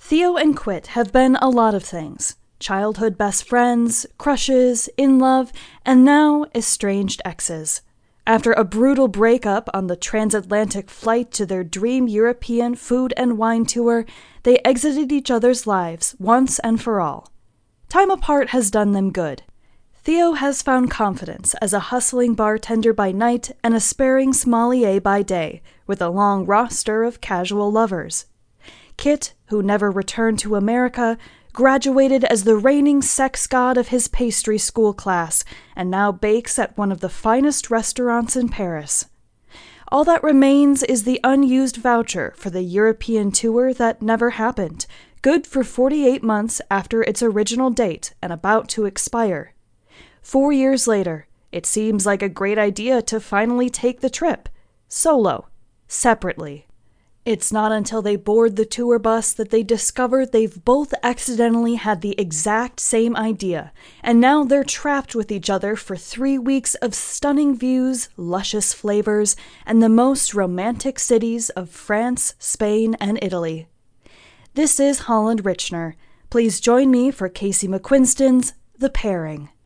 Theo and Quit have been a lot of things. Childhood best friends, crushes, in love, and now estranged exes. After a brutal breakup on the transatlantic flight to their dream European food and wine tour, they exited each other's lives once and for all. Time apart has done them good. Theo has found confidence as a hustling bartender by night and a sparing sommelier by day, with a long roster of casual lovers. Kit, who never returned to America, graduated as the reigning sex god of his pastry school class and now bakes at one of the finest restaurants in Paris. All that remains is the unused voucher for the European tour that never happened, good for 48 months after its original date and about to expire. 4 years later, it seems like a great idea to finally take the trip, solo, separately. It's not until they board the tour bus that they discover they've both accidentally had the exact same idea, and now they're trapped with each other for 3 weeks of stunning views, luscious flavors, and the most romantic cities of France, Spain, and Italy. This is Holland Richner. Please join me for Casey McQuinston's The Pairing.